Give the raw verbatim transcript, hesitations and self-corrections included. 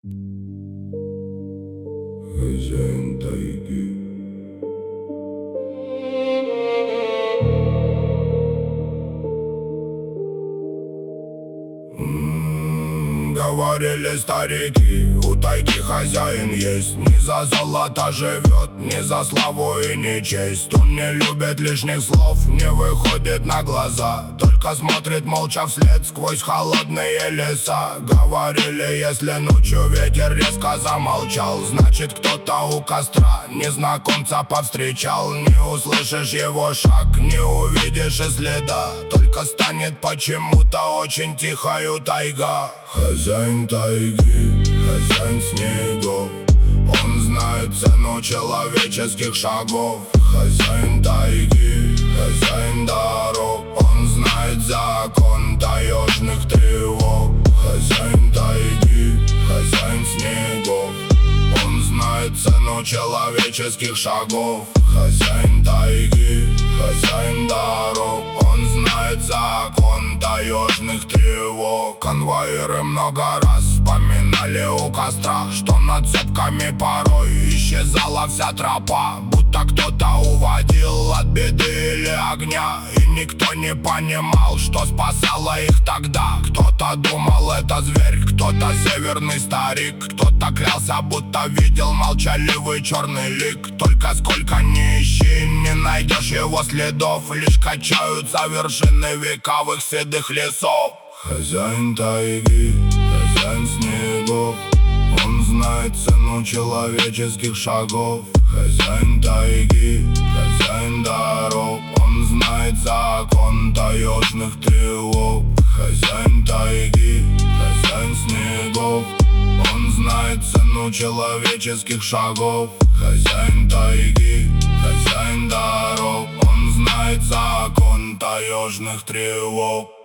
Хозяин тайги. М-м, говорили старики, у тайги хозяин есть. Не за золото живет, не за славу и не честь. Он не любит лишних слов, не выходит на глаза, только смотрит молча вслед сквозь холодные леса. Говорили, если ночью ветер резко замолчал, значит кто-то у костра незнакомца повстречал. Не услышишь его шаг, не увидишь и следа, только станет почему-то очень тихою тайга. Хозяин тайги, хозяин снегов, он знает цену человеческих шагов. Хозяин тайги, хозяин дорог, он знает закон таежных тревог. Хозяин тайги, хозяин снегов, он знает цену человеческих шагов. Хозяин тайги, хозяин дорог, он знает закон таежных тревог. Конвоиры много раз вспоминали у костра, что над цепками порой исчезала вся тропа, будто кто-то уводил от беды или огня. И никто не понимал, что спасало их тогда. Кто-то думал, это зверь, кто-то северный старик, кто-то клялся, будто видел молчаливый черный лик. Только сколько ни ищи, не найдешь его следов, лишь качаются вершины вековых седых лесов. Хозяин тайги, хозяин снегов, он знает цену человеческих шагов. Хозяин тайги, хозяин дорог, он знает закон таежных тревог. Хозяин тайги, хозяин снегов, он знает цену человеческих шагов. Хозяин тайги, хозяин дорог, он знает закон таежных тревог.